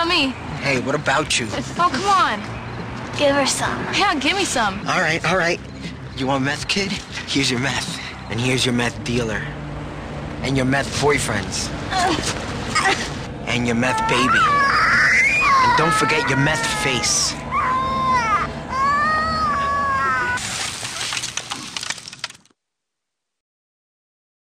about me? Hey, what about you? Oh, come on. Give her some. Yeah, give me some. All right. You want meth, kid? Here's your meth. And here's your meth dealer. And your meth boyfriends. And your meth baby. And don't forget your meth face.